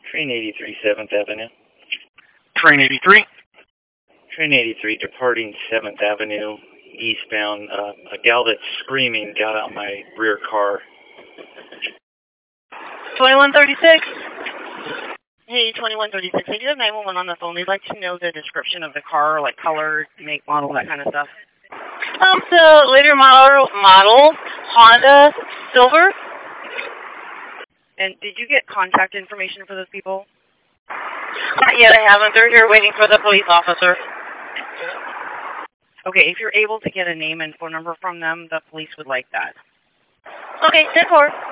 Train 83, 7th Avenue. Train 83. Train 83, departing 7th Avenue, eastbound. A gal that's screaming got out my rear car. 2136. Hey, 2136. I do have 911 on the phone. We'd like to know the description of the car, like color, make, model, that kind of stuff. So later model Honda Silver. And did you get contact information for those people? Not yet, I haven't. They're here waiting for the police officer. Okay, if you're able to get a name and phone number from them, the police would like that. Okay, 10-4.